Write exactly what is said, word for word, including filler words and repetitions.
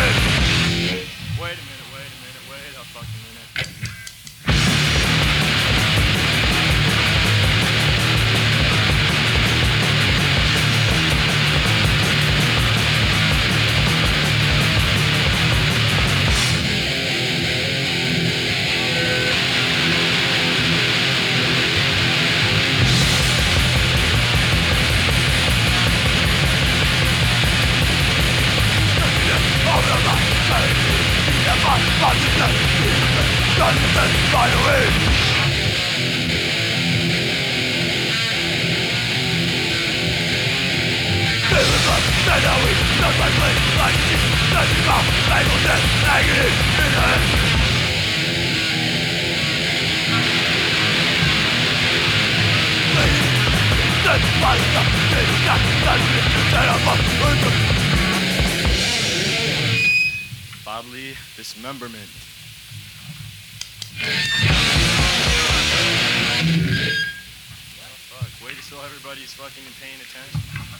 Wait a minute, wait a minute, wait a fucking minute. Bodily dismemberment. Oh, fuck. Wait until everybody's fucking paying attention.